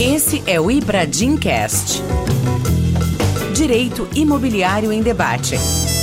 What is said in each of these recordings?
Esse é o Ibradincast. Direito Imobiliário em Debate.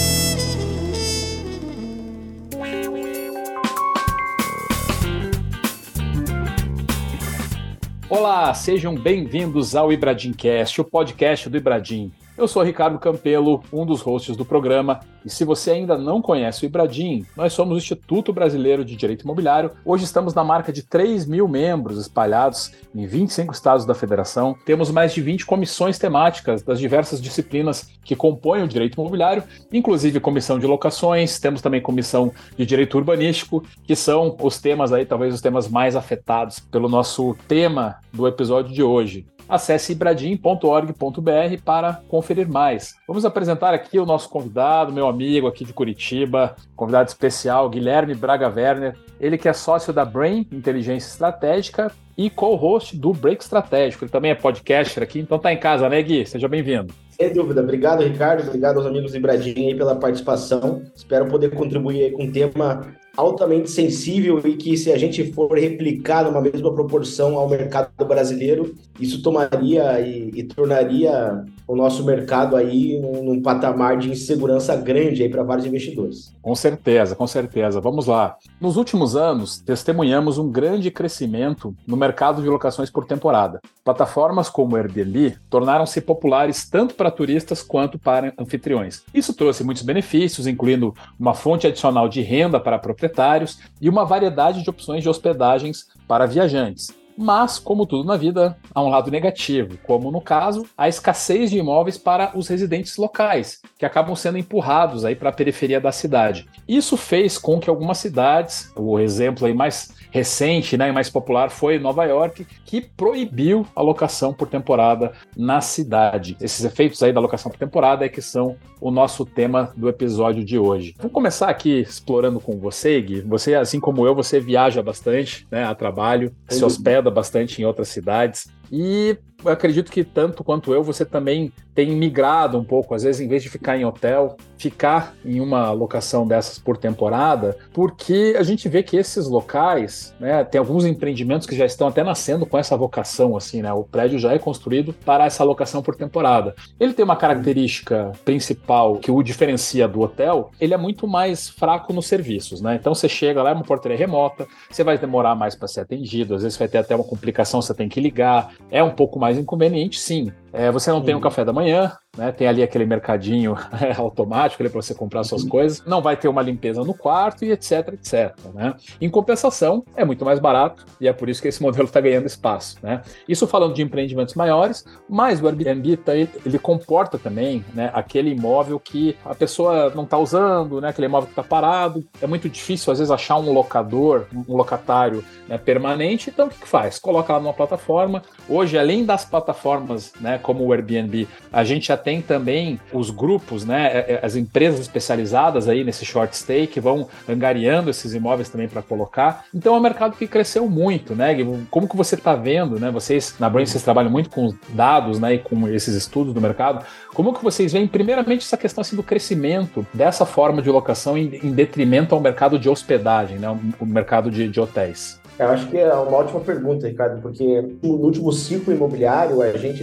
Olá, sejam bem-vindos ao Ibradincast, o podcast do Ibradim. Eu sou Ricardo Campelo, um dos hosts do programa, e se você ainda não conhece o Ibradim, nós somos o Instituto Brasileiro de Direito Imobiliário. Hoje estamos na marca de 3.000 membros espalhados em 25 estados da federação. Temos mais de 20 comissões temáticas das diversas disciplinas que compõem o direito imobiliário, inclusive comissão de locações, temos também comissão de direito urbanístico, que são os temas aí, talvez os temas mais afetados pelo nosso tema do episódio de hoje. Acesse ibradim.org.br para conferir mais. Vamos apresentar aqui o nosso convidado, meu amigo aqui de Curitiba, convidado especial, Guilherme Braga Werner. Ele que é sócio da Brain Inteligência Estratégica e co-host do Break Estratégico. Ele também é podcaster aqui, então tá em casa, né, Gui? Seja bem-vindo. Sem dúvida. Obrigado, Ricardo. Obrigado aos amigos do Ibradim aí pela participação. Espero poder contribuir aí com um tema altamente sensível e que, se a gente for replicar numa mesma proporção ao mercado brasileiro, isso tomaria e tornaria o nosso mercado aí num patamar de insegurança grande aí para vários investidores. Com certeza, com certeza. Vamos lá. Nos últimos anos, testemunhamos um grande crescimento no mercado de locações por temporada. Plataformas como o Airbnb tornaram-se populares tanto para turistas quanto para anfitriões. Isso trouxe muitos benefícios, incluindo uma fonte adicional de renda para proprietários e uma variedade de opções de hospedagens para viajantes. Mas, como tudo na vida, há um lado negativo, como no caso, a escassez de imóveis para os residentes locais, que acabam sendo empurrados aí para a periferia da cidade. Isso fez com que algumas cidades, o exemplo aí mais recente, né, e mais popular foi Nova York, que proibiu a locação por temporada na cidade. Esses efeitos aí da locação por temporada é que são o nosso tema do episódio de hoje. Vou começar aqui explorando com você, Gui. Você, assim como eu, você viaja bastante, né, a trabalho, se hospeda bastante em outras cidades. E eu acredito que tanto quanto eu, você também tem migrado um pouco, às vezes em vez de ficar em hotel, ficar em uma locação dessas por temporada, porque a gente vê que esses locais, né, tem alguns empreendimentos que já estão até nascendo com essa vocação, assim, né, o prédio já é construído para essa locação por temporada. Ele tem uma característica principal que o diferencia do hotel, ele é muito mais fraco nos serviços, né, então você chega lá, é uma portaria remota, você vai demorar mais para ser atendido, às vezes vai ter até uma complicação, você tem que ligar, é um pouco mais inconveniente, sim. Você não tem um café da manhã, né? Tem ali aquele mercadinho automático para você comprar suas coisas, não vai ter uma limpeza no quarto e etc, etc. Né? Em compensação, é muito mais barato e é por isso que esse modelo está ganhando espaço. Né? Isso falando de empreendimentos maiores, mas o Airbnb ele comporta também, né, aquele imóvel que a pessoa não está usando, né, aquele imóvel que está parado. É muito difícil, às vezes, achar um locador, um locatário, né, permanente. Então, o que faz? Coloca lá numa plataforma. Hoje, além das plataformas, né, como o Airbnb, a gente já tem também os grupos, né, as empresas especializadas aí nesse short stay que vão angariando esses imóveis também para colocar. Então é um mercado que cresceu muito, né? Como que você está vendo, né? Vocês na Brain, vocês trabalham muito com dados, né, e com esses estudos do mercado. Como que vocês veem, primeiramente, essa questão assim, do crescimento dessa forma de locação em detrimento ao mercado de hospedagem, né, o mercado de hotéis? Eu acho que é uma ótima pergunta, Ricardo, porque no último ciclo imobiliário a gente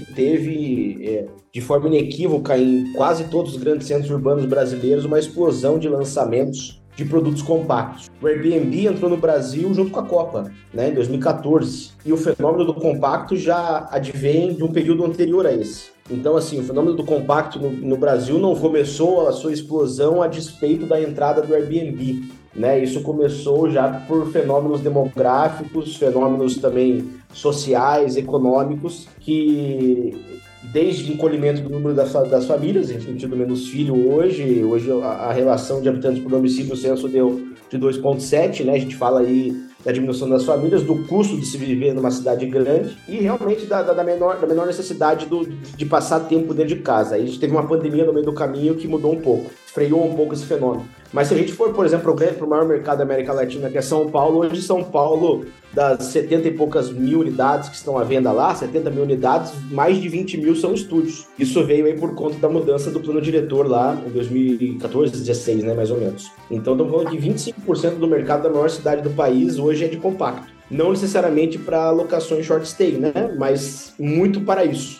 teve, de forma inequívoca, em quase todos os grandes centros urbanos brasileiros, uma explosão de lançamentos de produtos compactos. O Airbnb entrou no Brasil junto com a Copa, né, em 2014, e o fenômeno do compacto já advém de um período anterior a esse. Então, assim, o fenômeno do compacto no Brasil não começou a sua explosão a despeito da entrada do Airbnb. Né, isso começou já por fenômenos demográficos, fenômenos também sociais, econômicos, que desde o encolhimento do número das famílias, a gente tem tido menos filho hoje a relação de habitantes por domicílio, o censo deu de 2,7, né, a gente fala aí da diminuição das famílias, do custo de se viver numa cidade grande e realmente da menor necessidade de passar tempo dentro de casa. Aí a gente teve uma pandemia no meio do caminho que mudou um pouco, freou um pouco esse fenômeno. Mas se a gente for, por exemplo, para o maior mercado da América Latina, que é São Paulo, hoje São Paulo, das 70 e poucas mil unidades que estão à venda lá, 70 mil unidades, mais de 20 mil são estúdios. Isso veio aí por conta da mudança do plano diretor lá em 2014, 2016, né, mais ou menos. Então estamos falando que 25% do mercado da maior cidade do país hoje é de compacto. não necessariamente para locações short stay, né? Mas muito para isso.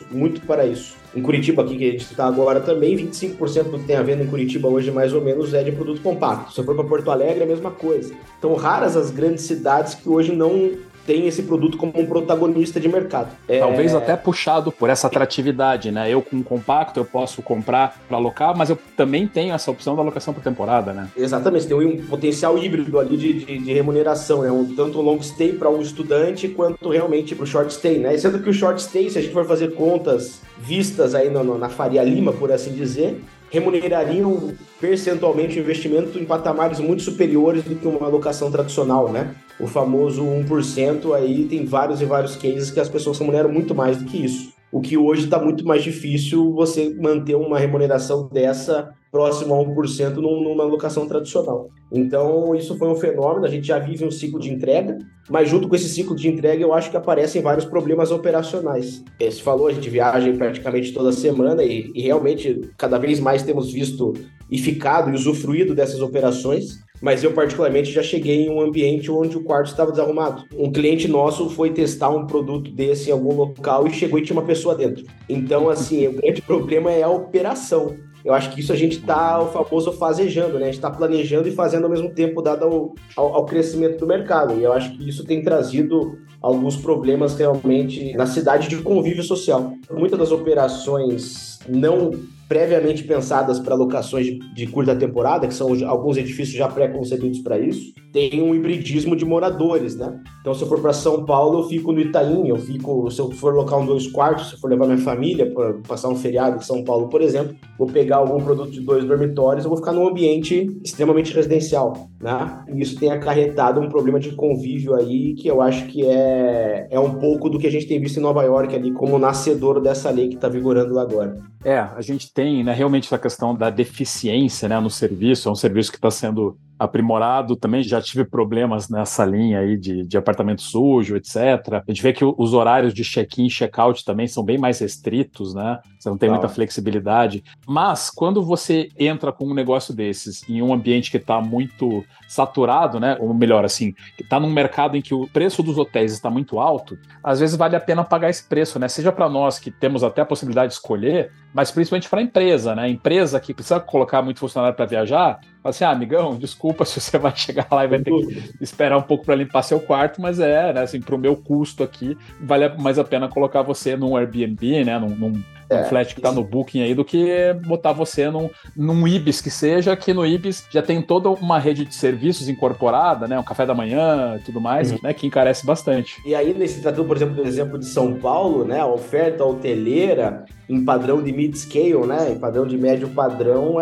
Em Curitiba, aqui que a gente está agora também, 25% do que tem a venda em Curitiba hoje, mais ou menos, é de produto compacto. Se for para Porto Alegre, é a mesma coisa. Então, raras as grandes cidades que hoje não tem esse produto como um protagonista de mercado. Talvez até puxado por essa atratividade, né? Eu com um compacto, eu posso comprar para alocar, mas eu também tenho essa opção da alocação por temporada, né? Exatamente, tem um potencial híbrido ali de remuneração, né? Tanto um long stay para um estudante, quanto realmente para o short stay, né? Sendo que o short stay, se a gente for fazer contas vistas aí na Faria Lima, por assim dizer, remunerariam percentualmente o investimento em patamares muito superiores do que uma alocação tradicional, né? O famoso 1%, aí tem vários e vários cases que as pessoas remuneram muito mais do que isso. O que hoje está muito mais difícil você manter uma remuneração dessa próximo a 1% numa alocação tradicional. Então, isso foi um fenômeno, a gente já vive um ciclo de entrega, mas junto com esse ciclo de entrega, eu acho que aparecem vários problemas operacionais. Você falou, a gente viaja praticamente toda semana e realmente cada vez mais temos visto e ficado e usufruído dessas operações, mas eu particularmente já cheguei em um ambiente onde o quarto estava desarrumado. Um cliente nosso foi testar um produto desse em algum local e chegou e tinha uma pessoa dentro. Então, assim, o grande problema é a operação. Eu acho que isso a gente está, o famoso, fazejando, né? A gente está planejando e fazendo ao mesmo tempo, dado ao crescimento do mercado. E eu acho que isso tem trazido alguns problemas realmente na cidade de convívio social. Muitas das operações não previamente pensadas para locações de curta temporada, que são alguns edifícios já pré-concebidos para isso, tem um hibridismo de moradores, né? Então, se eu for para São Paulo, eu fico no Itaim, se eu for locar um 2 quartos, se eu for levar minha família para passar um feriado em São Paulo, por exemplo, vou pegar algum produto de 2 dormitórios, eu vou ficar num ambiente extremamente residencial, né? E isso tem acarretado um problema de convívio aí, que eu acho que é um pouco do que a gente tem visto em Nova York ali, como nascedor dessa lei que está vigorando lá agora. A gente tem, né, realmente essa questão da deficiência, né, no serviço. É um serviço que está sendo aprimorado. Também já tive problemas nessa linha aí de apartamento sujo, etc. A gente vê que os horários de check-in e check-out também são bem mais restritos, né? Você não tem muita flexibilidade. Mas quando você entra com um negócio desses em um ambiente que está muito saturado, né? Ou melhor, assim, que está num mercado em que o preço dos hotéis está muito alto, às vezes vale a pena pagar esse preço, né? Seja para nós que temos até a possibilidade de escolher, mas principalmente para a empresa, né? A empresa que precisa colocar muito funcionário para viajar, fala assim, amigão, desculpa se você vai chegar lá e vai ter que esperar um pouco para limpar seu quarto, mas né, assim, para o meu custo aqui, vale mais a pena colocar você num Airbnb, né, num flat que está no Booking aí, do que botar você num Ibis que seja, que no Ibis já tem toda uma rede de serviços incorporada, né, um café da manhã e tudo mais, né, que encarece bastante. E aí, nesse tratado, por exemplo, do exemplo de São Paulo, né, a oferta hoteleira em padrão de mid-scale, né, em padrão de médio padrão,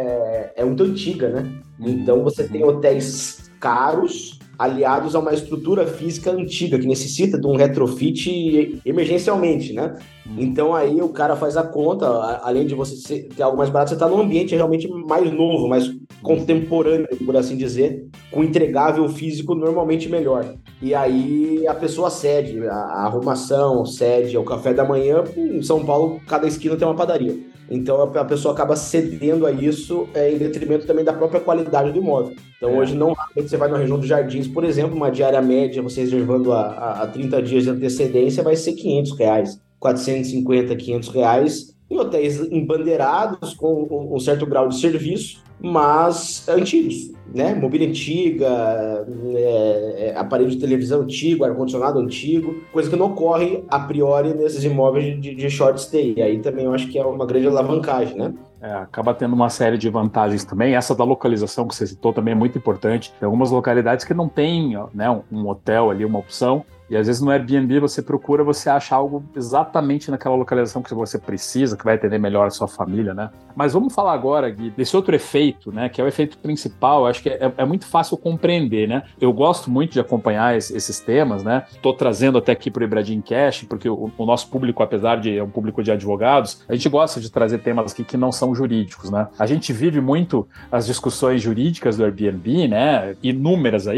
é muito antiga, né? Então, você tem hotéis caros aliados a uma estrutura física antiga, que necessita de um retrofit emergencialmente, né? Então, aí o cara faz a conta, além de você ter algo mais barato, você está num ambiente realmente mais novo, mais contemporâneo, por assim dizer, com entregável físico normalmente melhor. E aí a pessoa cede, a arrumação cede, o café da manhã. Em São Paulo, cada esquina tem uma padaria. Então a pessoa acaba cedendo a isso em detrimento também da própria qualidade do imóvel. Então hoje não realmente você vai na região dos Jardins, por exemplo, uma diária média, você reservando a 30 dias de antecedência, vai ser R$500, R$450, R$500, em hotéis embandeirados, com um certo grau de serviço, mas antigos, né? Mobília antiga, aparelho de televisão antigo, ar-condicionado antigo, coisa que não ocorre a priori nesses imóveis de short stay. E aí também eu acho que é uma grande alavancagem, né? Acaba tendo uma série de vantagens também. Essa da localização que você citou também é muito importante. Tem algumas localidades que não tem, né, um hotel ali, uma opção. E às vezes no Airbnb você procura, você acha algo exatamente naquela localização que você precisa, que vai atender melhor a sua família, né? Mas vamos falar agora, Gui, desse outro efeito, né? Que é o efeito principal. Acho que é muito fácil compreender, né? Eu gosto muito de acompanhar esses temas, né? Estou trazendo até aqui para o Ibradim Cash, porque o nosso público, apesar de é um público de advogados, a gente gosta de trazer temas aqui que não são jurídicos, né? A gente vive muito as discussões jurídicas do Airbnb, né? Inúmeras aí, né?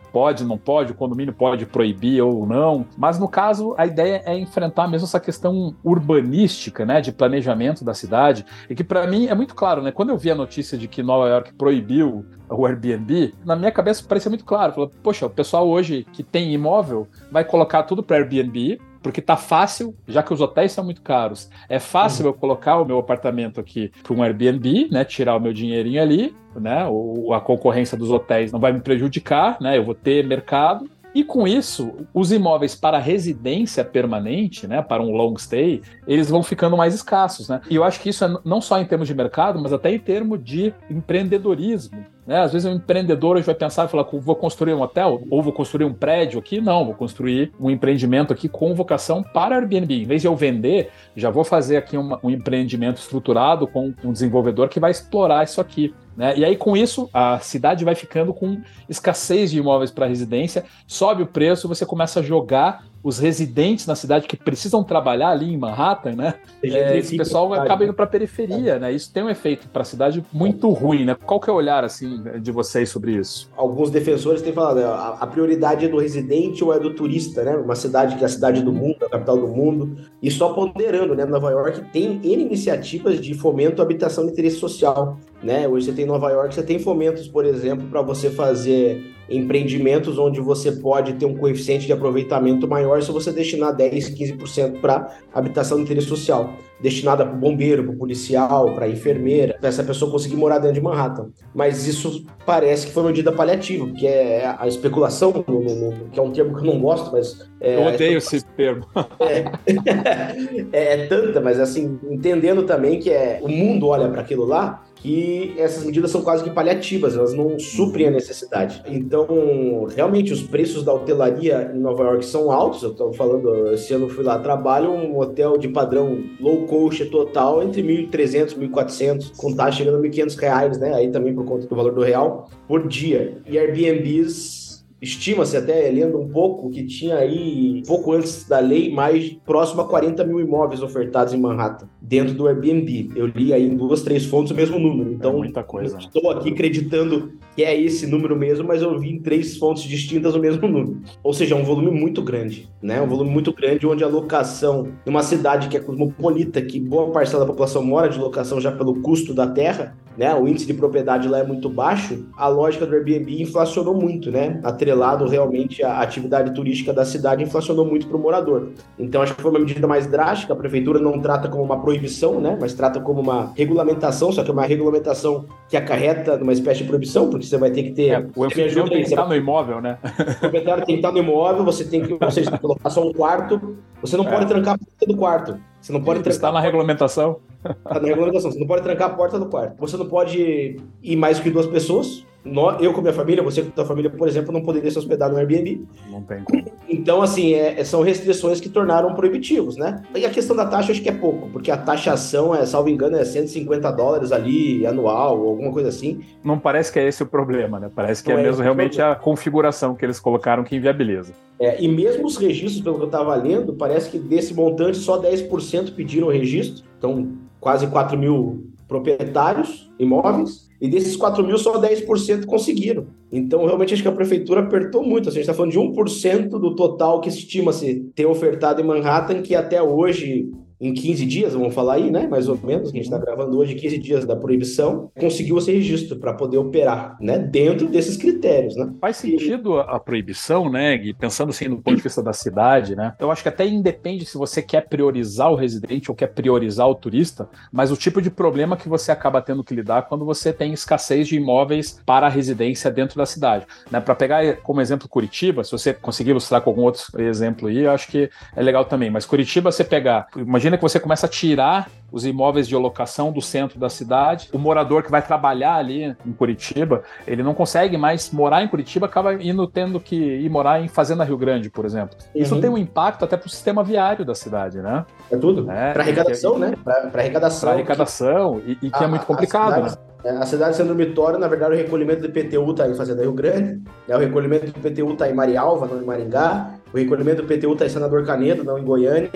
pode, não pode, o condomínio pode proibir ou não, mas no caso a ideia é enfrentar mesmo essa questão urbanística, né, de planejamento da cidade, e que para mim é muito claro, né, quando eu vi a notícia de que Nova York proibiu o Airbnb, na minha cabeça parecia muito claro, falou, poxa, o pessoal hoje que tem imóvel vai colocar tudo para Airbnb, porque tá fácil, já que os hotéis são muito caros, é fácil eu colocar o meu apartamento aqui para um Airbnb, né, tirar o meu dinheirinho ali, né, a concorrência dos hotéis não vai me prejudicar, né, eu vou ter mercado. E com isso, os imóveis para residência permanente, né, para um long stay, eles vão ficando mais escassos, né? E eu acho que isso é não só em termos de mercado, mas até em termos de empreendedorismo, né? Às vezes um empreendedor hoje vai pensar e falar, vou construir um hotel ou vou construir um prédio aqui. Não, vou construir um empreendimento aqui com vocação para Airbnb. Em vez de eu vender, já vou fazer aqui um empreendimento estruturado com um desenvolvedor que vai explorar isso aqui. Né? E aí, com isso, a cidade vai ficando com escassez de imóveis para residência, sobe o preço, você começa a jogar os residentes na cidade que precisam trabalhar ali em Manhattan, né? Esse pessoal acaba indo para a periferia, né? Isso tem um efeito para a cidade muito ruim, né? Qual que é o olhar, assim, de vocês sobre isso? Alguns defensores têm falado, a prioridade é do residente ou é do turista, né? Uma cidade que é a cidade do mundo, a capital do mundo. E só ponderando, né? Nova York tem N iniciativas de fomento à habitação de interesse social, né? Hoje você tem em Nova York, você tem fomentos, por exemplo, para você fazer empreendimentos onde você pode ter um coeficiente de aproveitamento maior se você destinar 10%, 15% para habitação de interesse social, destinada para o bombeiro, para o policial, para a enfermeira, para essa pessoa conseguir morar dentro de Manhattan. Mas isso parece que foi uma medida paliativa, porque é a especulação, que é um termo que eu não gosto, mas... eu odeio esse termo. É tanta, mas assim, entendendo também que o mundo olha para aquilo lá, que essas medidas são quase que paliativas, elas não suprem a necessidade. Então, realmente, os preços da hotelaria em Nova York são altos. Eu estou falando, esse ano eu fui lá, trabalho um hotel de padrão low cost total entre 1.300 e 1.400, com taxa chegando a R$1.500, né? Aí também por conta do valor do real, por dia. E Airbnbs... Estima-se até, lendo um pouco, que tinha aí, pouco antes da lei, mais próximo a 40 mil imóveis ofertados em Manhattan, dentro do Airbnb. Eu li aí em 2, 3 fontes o mesmo número. Então, muita coisa, né? Estou aqui acreditando que é esse número mesmo, mas eu vi em 3 fontes distintas o mesmo número. Ou seja, é um volume muito grande, né? Um volume muito grande, onde a locação, numa cidade que é cosmopolita, que boa parcela da população mora de locação já pelo custo da terra, né? O índice de propriedade lá é muito baixo, a lógica do Airbnb inflacionou muito, né? Atrelado realmente à atividade turística da cidade, inflacionou muito para o morador. Então, acho que foi uma medida mais drástica. A prefeitura não trata como uma proibição, né? Mas trata como uma regulamentação, só que é uma regulamentação que acarreta numa espécie de proibição, porque você vai ter que ter... o anfitrião tem que estar no imóvel, né? O proprietário tem que estar no imóvel, você tem que, ou seja, colocar só um quarto, você não pode trancar a porta do quarto. Você não pode trancar. Está na regulamentação. Está na regulamentação. Você não pode trancar a porta do quarto. Você não pode ir mais que 2 pessoas. Eu com minha família, você com a tua família, por exemplo, não poderia se hospedar no Airbnb. Não tem como. Então, assim, são restrições que tornaram proibitivos, né? E a questão da taxa, acho que é pouco, porque a taxação, salvo engano, é $150 ali, anual, ou alguma coisa assim. Não parece que é esse o problema, né? Parece que é mesmo realmente a configuração que eles colocaram que inviabiliza. E mesmo os registros, pelo que eu estava lendo, parece que desse montante só 10% pediram o registro. Então, quase 4 mil proprietários imóveis. E desses 4 mil, só 10% conseguiram. Então, realmente, acho que a prefeitura apertou muito. A gente está falando de 1% do total que estima-se ter ofertado em Manhattan, que até hoje, em 15 dias, vamos falar aí, né? Mais ou menos, que a gente está gravando hoje, 15 dias da proibição, conseguiu esse registro para poder operar, né? Dentro desses critérios, né? Faz sentido a proibição, né, Gui? Pensando assim no ponto de vista da cidade, né? Eu acho que até independe se você quer priorizar o residente ou quer priorizar o turista, mas o tipo de problema que você acaba tendo que lidar quando você tem escassez de imóveis para a residência dentro da cidade, né? Para pegar como exemplo Curitiba, se você conseguir ilustrar com algum outro exemplo aí, eu acho que é legal também. Mas Curitiba, você pegar, imagina que você começa a tirar os imóveis de locação do centro da cidade, o morador que vai trabalhar ali em Curitiba, ele não consegue mais morar em Curitiba, acaba tendo que ir morar em Fazenda Rio Grande, por exemplo. Isso tem um impacto até para o sistema viário da cidade, né? É tudo. Para arrecadação, né? Para arrecadação. Para arrecadação, e que é muito complicado, né? A cidade sendo dormitório, na verdade, o recolhimento do IPTU está em Fazenda Rio Grande, né? O recolhimento do IPTU está em Marialva, não em Maringá, o recolhimento do IPTU está em Senador Canedo, não em Goiânia,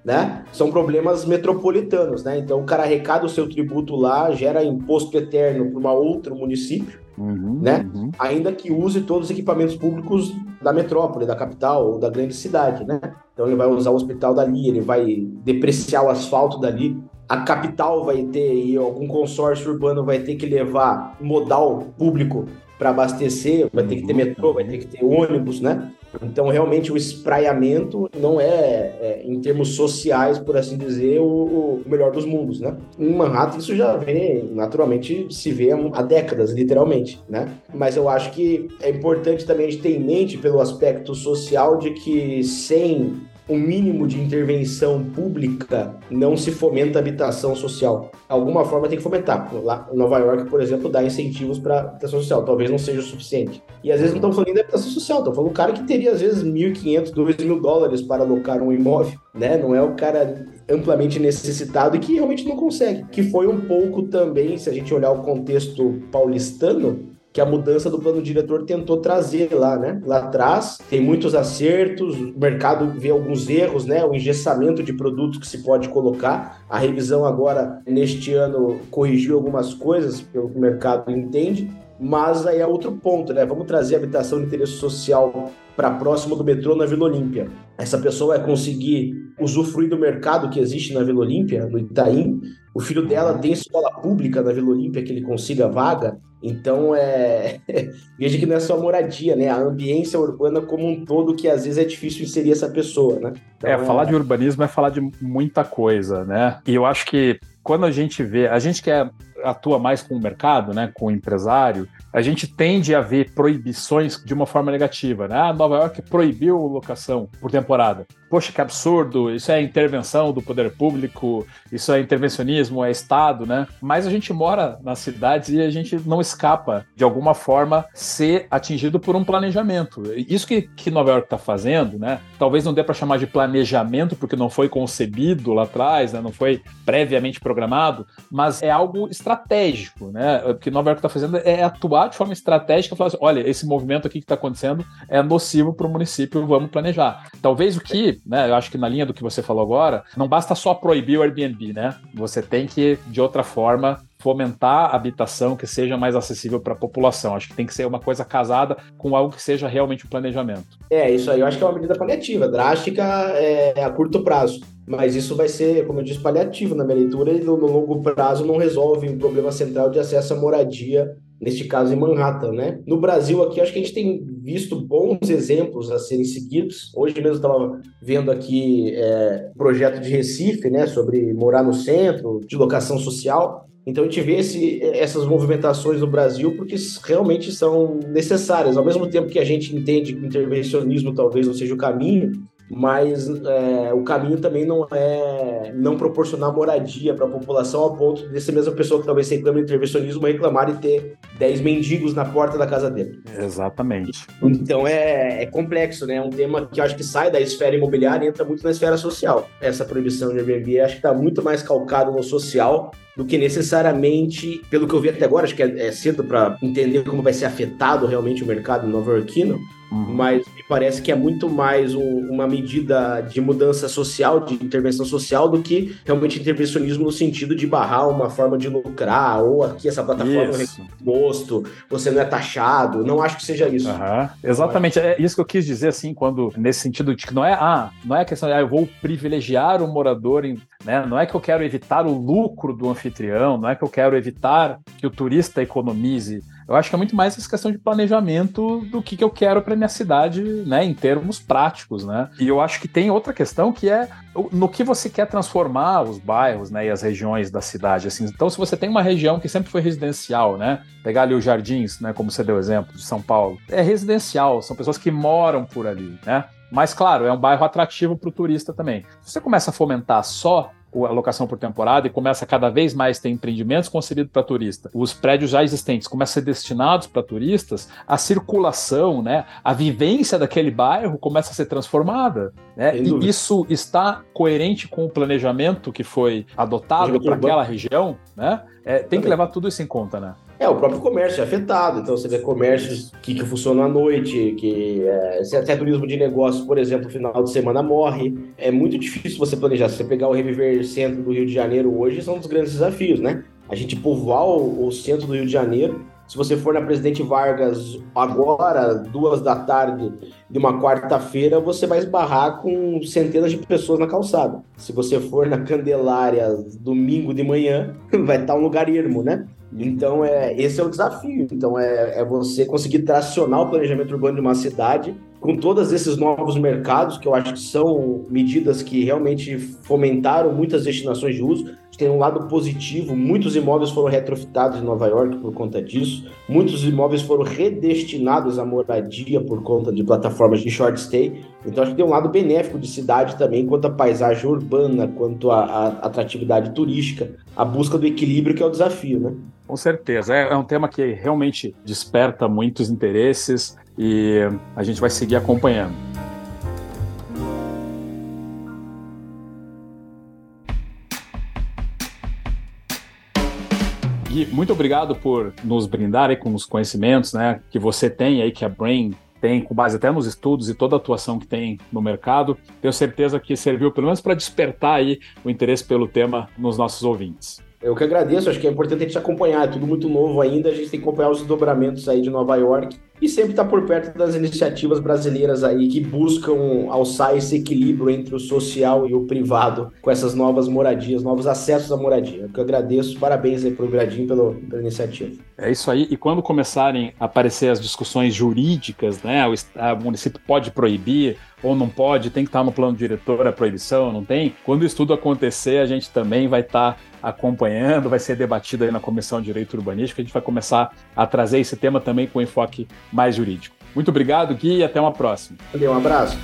né? São problemas metropolitanos, né? Então o cara arrecada o seu tributo lá, gera imposto eterno para outro município, né? Ainda que use todos os equipamentos públicos da metrópole, da capital ou da grande cidade, né? Então ele vai usar o hospital dali, ele vai depreciar o asfalto dali. A capital vai ter, e algum consórcio urbano vai ter que levar modal público para abastecer, vai ter que ter metrô, vai ter que ter ônibus, né? Então, realmente, o espraiamento não é, em termos sociais, por assim dizer, o melhor dos mundos, né? Em Manhattan, isso já vem, naturalmente, se vê há décadas, literalmente, né? Mas eu acho que é importante também a gente ter em mente, pelo aspecto social, de que sem um mínimo de intervenção pública não se fomenta a habitação social. De alguma forma tem que fomentar. Lá em Nova York, por exemplo, dá incentivos para habitação social. Talvez não seja o suficiente. E às vezes não estão falando de habitação social, estão falando do cara que teria às vezes $1.500, $2.000 para alocar um imóvel, né? Não é o cara amplamente necessitado e que realmente não consegue. Que foi um pouco também, se a gente olhar o contexto paulistano, que a mudança do plano diretor tentou trazer lá, né? Lá atrás tem muitos acertos, o mercado vê alguns erros, né? O engessamento de produtos que se pode colocar. A revisão agora, neste ano, corrigiu algumas coisas, pelo que o mercado entende, mas aí é outro ponto, né? Vamos trazer habitação de interesse social para próximo do metrô na Vila Olímpia. Essa pessoa vai conseguir usufruir do mercado que existe na Vila Olímpia, no Itaim. O filho dela tem escola pública na Vila Olímpia, que ele consiga vaga. Então, veja que não é só moradia, né? A ambiência urbana como um todo, que às vezes é difícil inserir essa pessoa, né? Então, falar de urbanismo é falar de muita coisa, né? E eu acho que quando a gente que atua mais com o mercado, né, com o empresário, a gente tende a ver proibições de uma forma negativa, né? Nova York proibiu locação por temporada. Poxa, que absurdo, isso é intervenção do poder público, isso é intervencionismo, é Estado, né? Mas a gente mora nas cidades e a gente não escapa, de alguma forma, ser atingido por um planejamento. Isso que Nova York está fazendo, né? Talvez não dê para chamar de planejamento, porque não foi concebido lá atrás, né? Não foi previamente programado, mas é algo estratégico, né? O que Nova York está fazendo é atuar de forma estratégica e falar assim, olha, esse movimento aqui que está acontecendo é nocivo para o município, vamos planejar. Talvez o que, né, eu acho que na linha do que você falou agora, não basta só proibir o Airbnb, né? Você tem que, de outra forma, fomentar a habitação que seja mais acessível para a população. Acho que tem que ser uma coisa casada com algo que seja realmente um planejamento. Isso aí eu acho que é uma medida paliativa, drástica a curto prazo. Mas isso vai ser, como eu disse, paliativo na minha leitura, e no longo prazo não resolve o problema central de acesso à moradia, neste caso em Manhattan, né? No Brasil aqui, acho que a gente tem visto bons exemplos a serem seguidos. Hoje mesmo eu estava vendo aqui um projeto de Recife, né, sobre morar no centro, de locação social. Então a gente vê essas movimentações no Brasil porque realmente são necessárias. Ao mesmo tempo que a gente entende que o intervencionismo talvez não seja o caminho, mas o caminho também não é não proporcionar moradia para a população ao ponto de ser a mesma pessoa que talvez reclame de intervencionismo reclamar e ter 10 mendigos na porta da casa dele. Exatamente. Então é complexo, né? É um tema que eu acho que sai da esfera imobiliária e entra muito na esfera social. Essa proibição de Airbnb acho que está muito mais calcado no social do que necessariamente, pelo que eu vi até agora, acho que é cedo para entender como vai ser afetado realmente o mercado nova-iorquino, mas me parece que é muito mais uma medida de mudança social, de intervenção social, do que realmente intervencionismo no sentido de barrar uma forma de lucrar, ou aqui essa plataforma é imposto, você não é taxado. Não acho que seja isso. Exatamente, é isso que eu quis dizer, assim, quando, nesse sentido de que não é a questão de eu vou privilegiar o morador, né? Não é que eu quero evitar o lucro do anfitrião, não é que eu quero evitar que o turista economize. Eu acho que é muito mais essa questão de planejamento do que eu quero para minha cidade, né, em termos práticos, né? E eu acho que tem outra questão que é no que você quer transformar os bairros, né, e as regiões da cidade, assim. Então, se você tem uma região que sempre foi residencial, né, pegar ali os Jardins, né, como você deu o exemplo de São Paulo, é residencial, são pessoas que moram por ali, né? Mas, claro, é um bairro atrativo para o turista também. Se você começa a fomentar só a locação por temporada e começa cada vez mais a ter empreendimentos concebidos para turista, os prédios já existentes começam a ser destinados para turistas, a circulação, né, a vivência daquele bairro começa a ser transformada, né? E isso está coerente com o planejamento que foi adotado para aquela região, né? Tem que levar tudo isso em conta, né? O próprio comércio é afetado. Então, você vê comércios que funcionam à noite, se até turismo de negócios, por exemplo, no final de semana morre. É muito difícil você planejar. Se você pegar o Reviver Centro do Rio de Janeiro hoje, são um dos grandes desafios, né? A gente povoar o centro do Rio de Janeiro. Se você for na Presidente Vargas agora, 2 da tarde de uma quarta-feira, você vai esbarrar com centenas de pessoas na calçada. Se você for na Candelária domingo de manhã, vai estar um lugar ermo, né? Então, esse é o desafio. Então, é você conseguir tracionar o planejamento urbano de uma cidade com todos esses novos mercados, que eu acho que são medidas que realmente fomentaram muitas destinações de uso. Tem um lado positivo, muitos imóveis foram retrofitados em Nova York por conta disso, muitos imóveis foram redestinados à moradia por conta de plataformas de short stay. Então, acho que tem um lado benéfico de cidade também, quanto à paisagem urbana, quanto à atratividade turística, a busca do equilíbrio, que é o desafio, né? Com certeza, é um tema que realmente desperta muitos interesses e a gente vai seguir acompanhando. Gui, muito obrigado por nos brindar aí com os conhecimentos, né, que você tem aí, que a Brain tem, com base até nos estudos e toda a atuação que tem no mercado. Tenho certeza que serviu pelo menos para despertar aí o interesse pelo tema nos nossos ouvintes. Eu que agradeço, acho que é importante a gente acompanhar, é tudo muito novo ainda, a gente tem que acompanhar os desdobramentos aí de Nova York e sempre estar por perto das iniciativas brasileiras aí que buscam alçar esse equilíbrio entre o social e o privado com essas novas moradias, novos acessos à moradia. Eu que agradeço, parabéns aí pro Gradinho pela iniciativa. É isso aí, e quando começarem a aparecer as discussões jurídicas, né, o município pode proibir ou não pode, tem que estar no plano diretor a proibição, não tem? Quando o estudo acontecer, a gente também vai estar acompanhando, vai ser debatido aí na Comissão de Direito Urbanístico, a gente vai começar a trazer esse tema também com enfoque mais jurídico. Muito obrigado, Gui, e até uma próxima. Um abraço.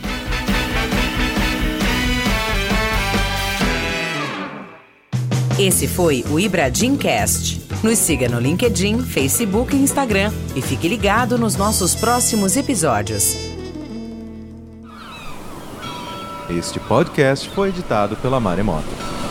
Esse foi o IBRADIMcast. Nos siga no LinkedIn, Facebook e Instagram e fique ligado nos nossos próximos episódios. Este podcast foi editado pela Maremoto.